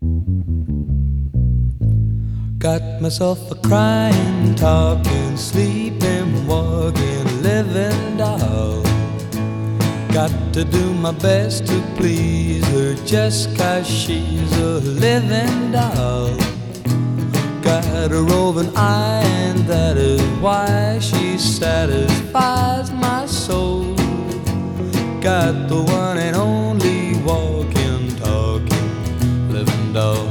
Got myself a crying, talking, sleeping, walking, living doll. Got to do my best to please her just 'cause she's a living doll. Got a roving eye and that is why she satisfies my soul. Got the one and only walking, talking, living doll.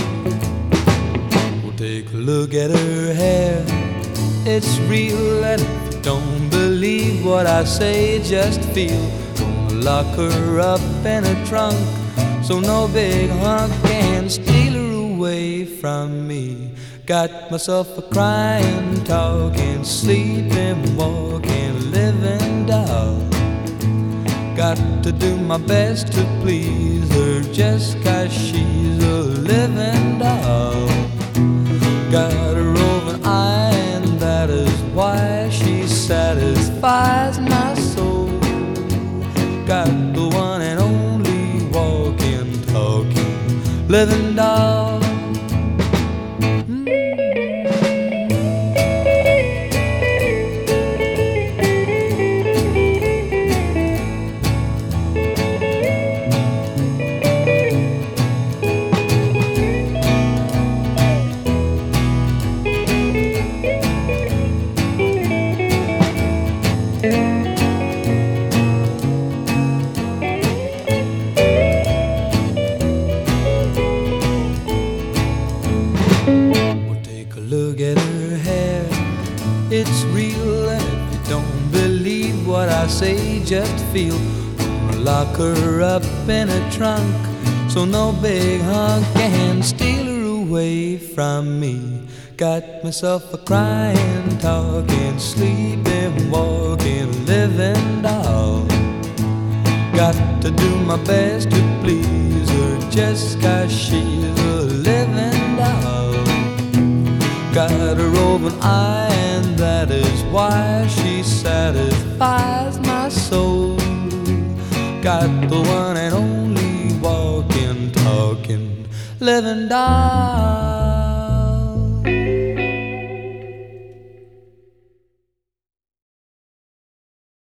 Take a look at her hair, it's real, and if you don't believe what I say, just feel. Gonna lock her up in a trunk, so no big hunk can steal her away from me. Got myself a crying, talking, sleeping, walking, living doll. Got to do my best to please her just 'cause she's a living doll. Got a roving eye and that is why she satisfies my soul. Got the one and only walking, talking, living doll. Look at her hair, it's real, and if you don't believe what I say, just feel. Gonna lock her up in a trunk, so no big hunk can steal her away from me. Got myself a crying, talking, sleeping, walking, living doll. Got to do my best to please her just 'cause she's a living doll. Got a roving eye and that is why she satisfies my soul. Got the one and only walking, talking, living doll.